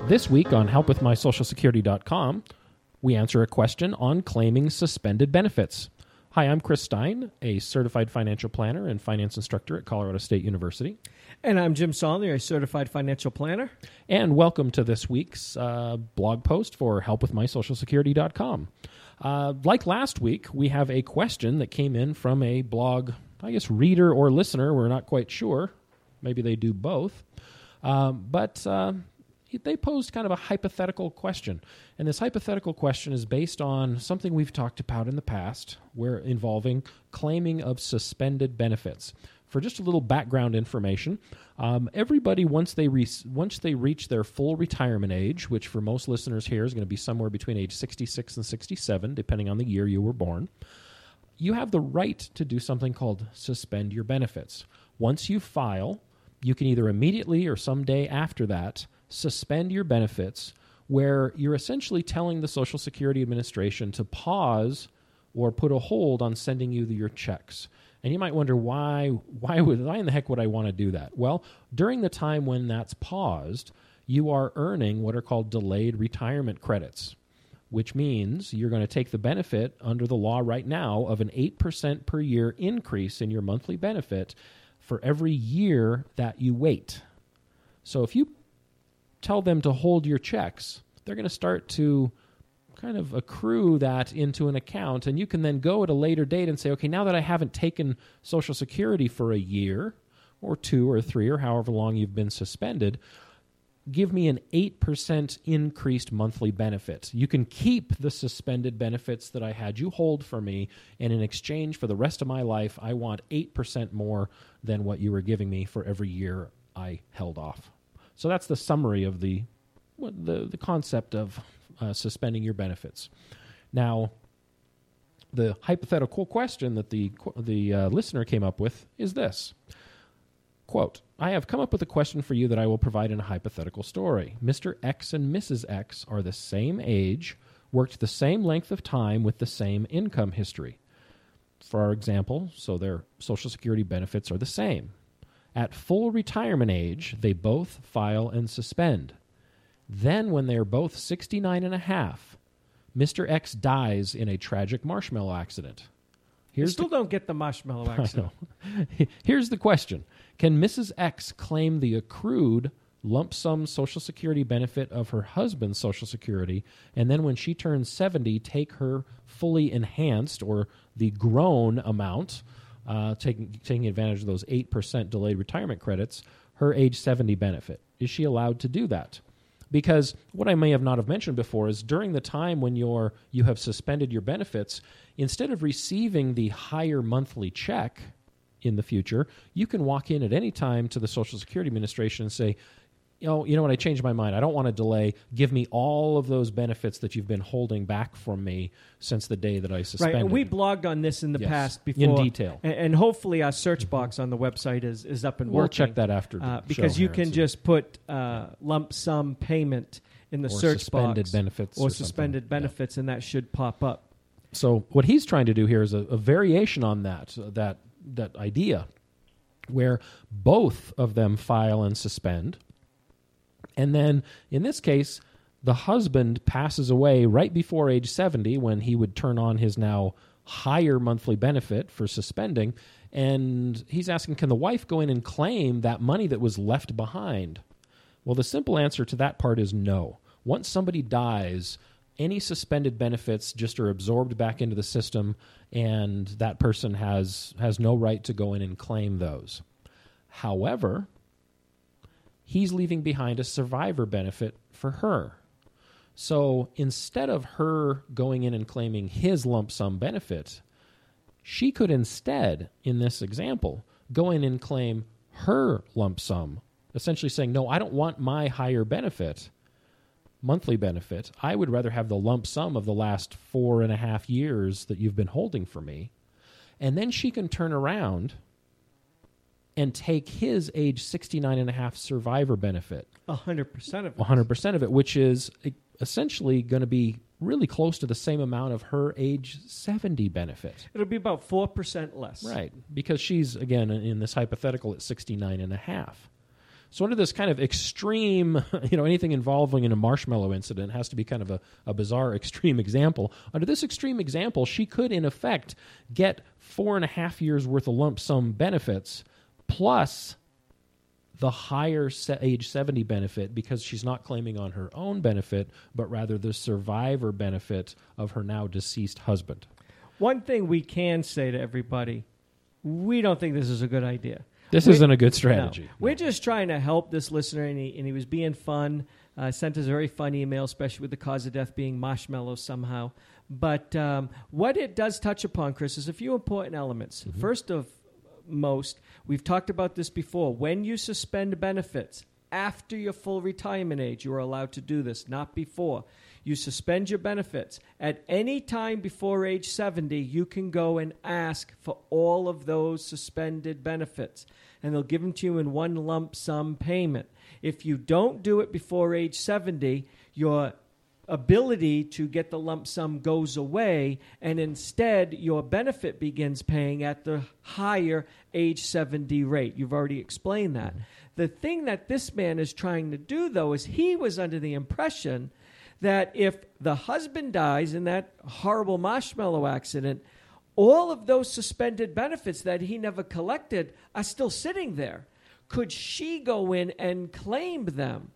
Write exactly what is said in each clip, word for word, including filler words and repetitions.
This week on help with my social security dot com, we answer a question on claiming suspended benefits. Hi, I'm Chris Stein, a certified financial planner and finance instructor at Colorado State University. And I'm Jim Saulnier, a certified financial planner. And welcome to this week's uh, blog post for help with my social security dot com. Uh, like last week, we have a question that came in from a blog, I guess reader or listener, we're not quite sure. Maybe they do both. Um, but uh, they posed kind of a hypothetical question. And this hypothetical question is based on something we've talked about in the past, where involving claiming of suspended benefits. For just a little background information, um, everybody, once they re- once they reach their full retirement age, which for most listeners here is going to be somewhere between age sixty-six and sixty-seven, depending on the year you were born, you have the right to do something called suspend your benefits. Once you file, you can either immediately or someday after that suspend your benefits, where you're essentially telling the Social Security Administration to pause or put a hold on sending you your checks. And you might wonder, why why would why in the heck would I want to do that? Well, during the time when that's paused, you are earning what are called delayed retirement credits, which means you're going to take the benefit under the law right now of an eight percent per year increase in your monthly benefit for every year that you wait. So if you tell them to hold your checks, they're going to start to kind of accrue that into an account, and you can then go at a later date and say, okay, now that I haven't taken Social Security for a year or two or three or however long you've been suspended, give me an eight percent increased monthly benefit. You can keep the suspended benefits that I had you hold for me, and in exchange for the rest of my life, I want eight percent more than what you were giving me for every year I held off. So that's the summary of the the, the concept of uh, suspending your benefits. Now, the hypothetical question that the the uh, listener came up with is this. Quote, I have come up with a question for you that I will provide in a hypothetical story. Mister X and Missus X are the same age, worked the same length of time with the same income history. For our example, so their Social Security benefits are the same. At full retirement age, they both file and suspend. Then, when they are both sixty-nine and a half, Mister X dies in a tragic marshmallow accident. Here's you still the, don't get the marshmallow accident. Here's the question. Can Missus X claim the accrued lump sum Social Security benefit of her husband's Social Security, and then when she turns seventy, take her fully enhanced or the grown amount, Uh, taking taking advantage of those eight percent delayed retirement credits, her age seventy benefit? Is she allowed to do that? Because what I may have not have mentioned before is during the time when you're, you have suspended your benefits, instead of receiving the higher monthly check in the future, you can walk in at any time to the Social Security Administration and say, you know, you know what, I changed my mind. I don't want to delay. Give me all of those benefits that you've been holding back from me since the day that I suspended. Right, and we blogged on this in the yes, past before. in detail. And, and hopefully our search box on the website is, is up and we'll working. We'll check that after the uh, show Because you here can just put uh, lump sum payment in the or search suspended box. benefits or, or suspended something. benefits, yeah. And that should pop up. So what he's trying to do here is a, a variation on that, uh, that that idea, where both of them file and suspend. And then, in this case, the husband passes away right before age seventy, when he would turn on his now higher monthly benefit for suspending. And he's asking, can the wife go in and claim that money that was left behind? Well, the simple answer to that part is no. Once somebody dies, any suspended benefits just are absorbed back into the system, and that person has, has no right to go in and claim those. However, he's leaving behind a survivor benefit for her. So instead of her going in and claiming his lump sum benefit, she could instead, in this example, go in and claim her lump sum, essentially saying, no, I don't want my higher benefit, monthly benefit. I would rather have the lump sum of the last four and a half years that you've been holding for me. And then she can turn around and take his age sixty-nine and a half survivor benefit. one hundred percent of it. one hundred percent of it, which is essentially going to be really close to the same amount of her age seventy benefit. It'll be about four percent less. Right, because she's, again, in this hypothetical at sixty-nine and a half. So under this kind of extreme, you know, anything involving in a marshmallow incident has to be kind of a, a bizarre extreme example. Under this extreme example, she could, in effect, get four and a half years' worth of lump sum benefits plus the higher se- age seventy benefit because she's not claiming on her own benefit, but rather the survivor benefit of her now deceased husband. One thing we can say to everybody, we don't think this is a good idea. This we, isn't a good strategy. No. We're just trying to help this listener, and he, and he was being fun. Uh, sent us a very fun email, especially with the cause of death being marshmallows somehow. But um, what it does touch upon, Chris, is a few important elements. Mm-hmm. First of most, we've talked about this before. When you suspend benefits after your full retirement age, you are allowed to do this, not before. You suspend your benefits. At any time before age seventy, you can go and ask for all of those suspended benefits, and they'll give them to you in one lump sum payment. If you don't do it before age seventy, your ability to get the lump sum goes away, and instead your benefit begins paying at the higher age seventy rate. You've already explained that. The thing that this man is trying to do, though, is he was under the impression that if the husband dies in that horrible marshmallow accident, all of those suspended benefits that he never collected are still sitting there. Could she go in and claim them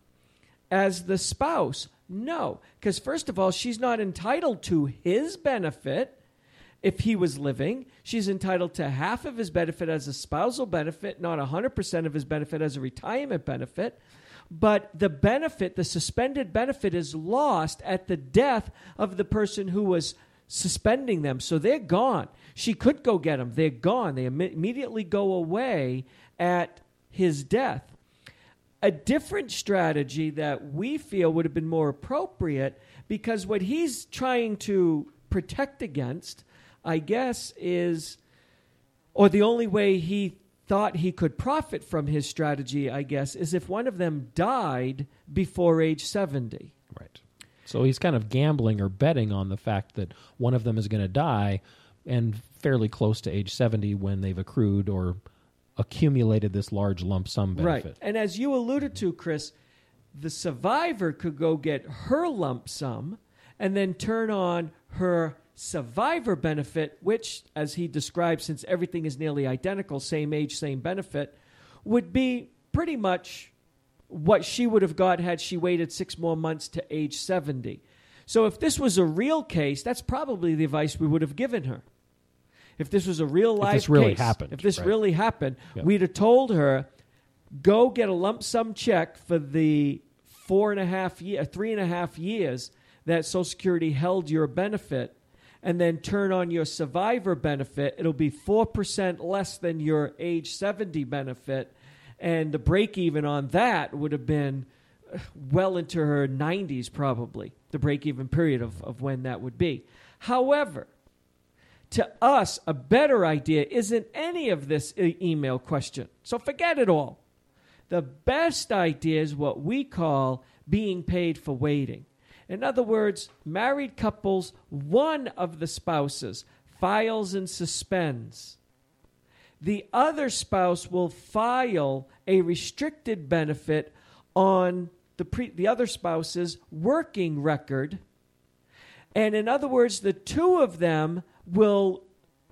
as the spouse? No, because first of all, she's not entitled to his benefit if he was living. She's entitled to half of his benefit as a spousal benefit, not one hundred percent of his benefit as a retirement benefit. But the benefit, the suspended benefit, is lost at the death of the person who was suspending them. So they're gone. She could go get them. They're gone. They Im- immediately go away at his death. A different strategy that we feel would have been more appropriate, because what he's trying to protect against, I guess, is, or the only way he thought he could profit from his strategy, I guess, is if one of them died before age seventy. Right. So he's kind of gambling or betting on the fact that one of them is going to die and fairly close to age seventy when they've accrued or accumulated this large lump sum benefit. Right. And as you alluded to, Chris, the survivor could go get her lump sum and then turn on her survivor benefit, which, as he described, since everything is nearly identical, same age, same benefit, would be pretty much what she would have got had she waited six more months to age seventy. So if this was a real case, that's probably the advice we would have given her. If this was a real life if this really case, happened, if this right. really happened, yep. we'd have told her, go get a lump sum check for the four and a half year, three and a half years that Social Security held your benefit, and then turn on your survivor benefit. It'll be four percent less than your age seventy benefit, and the break even on that would have been well into her nineties probably, the break even period of, of when that would be. However, to us, a better idea isn't any of this e- email question. So forget it all. The best idea is what we call being paid for waiting. In other words, married couples, one of the spouses files and suspends. The other spouse will file a restricted benefit on the pre- the other spouse's working record. And in other words, the two of them will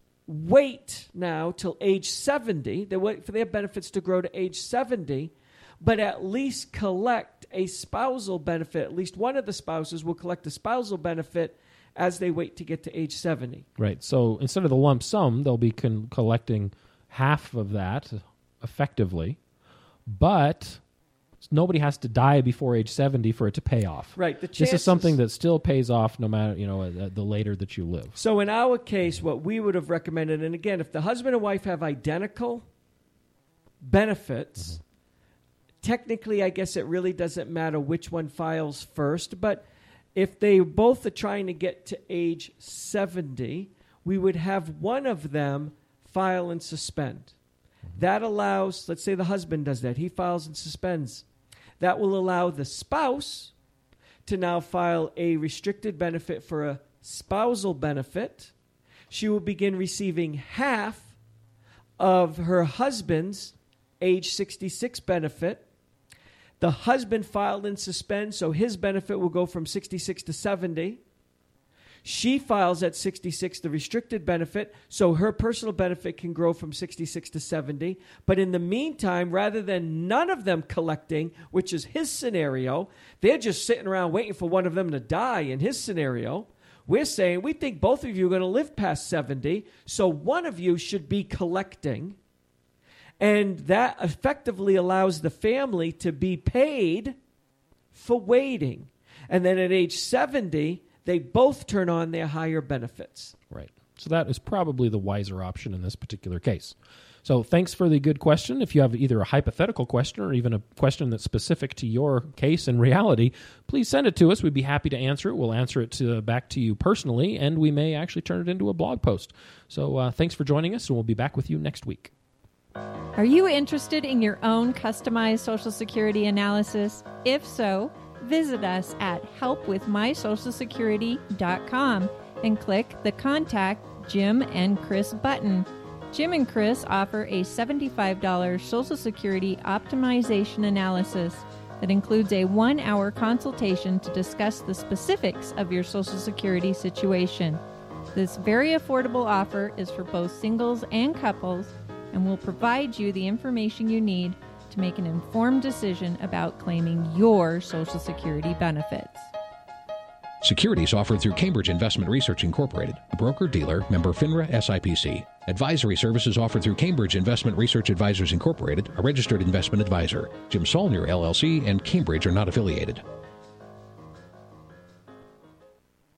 wait now till age seventy. They wait for their benefits to grow to age seventy, but at least collect a spousal benefit. At least one of the spouses will collect a spousal benefit as they wait to get to age seventy. Right. So instead of the lump sum, they'll be con- collecting half of that effectively, but nobody has to die before age seventy for it to pay off. Right. The this is something that still pays off no matter, you know, uh, the later that you live. So in our case, what we would have recommended, and again, if the husband and wife have identical benefits, mm-hmm. technically, I guess it really doesn't matter which one files first, but if they both are trying to get to age seventy, we would have one of them file and suspend. Mm-hmm. That allows, let's say the husband does that. He files and suspends. That will allow the spouse to now file a restricted benefit for a spousal benefit. She will begin receiving half of her husband's age sixty-six benefit The husband filed in suspend, so his benefit will go from sixty-six to seventy. She files at sixty-six, the restricted benefit, so her personal benefit can grow from sixty-six to seventy. But in the meantime, rather than none of them collecting, which is his scenario, they're just sitting around waiting for one of them to die in his scenario. We're saying we think both of you are going to live past seventy, so one of you should be collecting. And that effectively allows the family to be paid for waiting. And then at age seventy, they both turn on their higher benefits. Right. So that is probably the wiser option in this particular case. So thanks for the good question. If you have either a hypothetical question or even a question that's specific to your case and reality, please send it to us. We'd be happy to answer it. We'll answer it to, back to you personally, and we may actually turn it into a blog post. So uh, thanks for joining us, and we'll be back with you next week. Are you interested in your own customized Social Security analysis? If so, visit us at help with my social security dot com and click the Contact Jim and Chris button. Jim and Chris offer a seventy-five dollars Social Security optimization analysis that includes a one-hour consultation to discuss the specifics of your Social Security situation. This very affordable offer is for both singles and couples and will provide you the information you need to make an informed decision about claiming your Social Security benefits. Securities offered through Cambridge Investment Research Incorporated, a broker-dealer, member FINRA S I P C. Advisory services offered through Cambridge Investment Research Advisors Incorporated, a registered investment advisor. Jim Saulnier, L L C, and Cambridge are not affiliated.